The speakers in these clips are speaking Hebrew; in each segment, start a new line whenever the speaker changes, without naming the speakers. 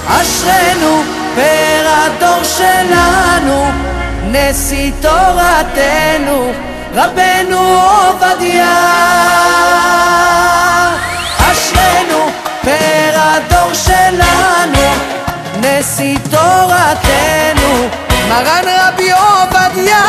אשרנו פר הדור שלנו, נשיא תורתנו רבנו עובדיה. אשרנו פר הדור שלנו, נשיא תורתנו מרן רבי עובדיה.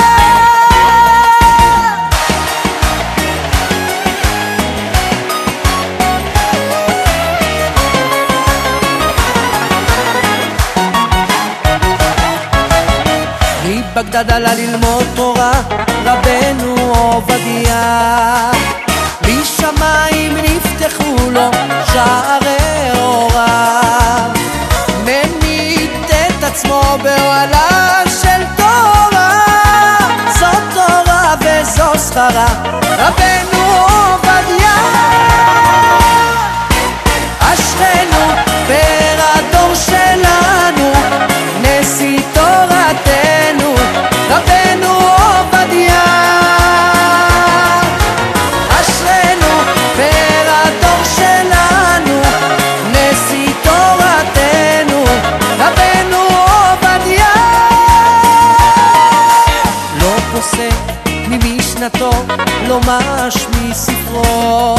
מבגדד עלה ללמוד תורה רבנו עובדיה, משמיים נפתחו לו שערי אורה, ממית את עצמו באוהלה של תורה, זאת תורה וזו שכרה רבנו עובדיה. אשרנו פר הדור שלנו, נשיא תורתנו רבנו עובדיה. אשרנו פר הדור שלנו, נשיא תורתנו רבנו עובדיה. לא פוסק ממשנתו, לא מש מספרו,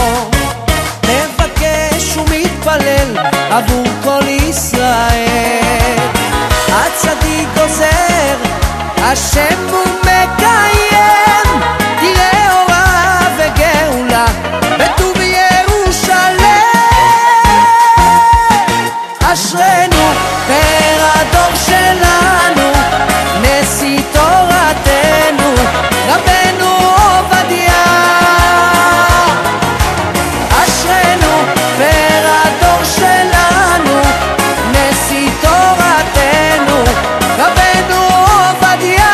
מבקש ומתפלל עבור כל ישראל. הצדיק גוזר, השם הוא מקיים, תראה אורה וגאולה בטוב ירושלם. אשרנו פר הדור שלנו, נשיא תורתנו רבנו עובדיה. אשרנו פר הדור שלנו, נשיא תורתנו רבנו עובדיה.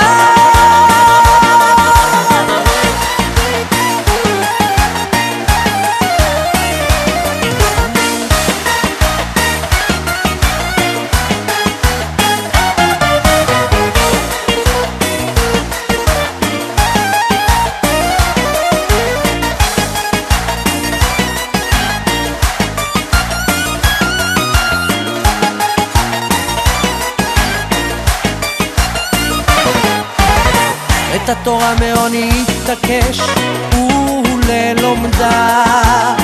את התורה מעוני התעקש וללומדה,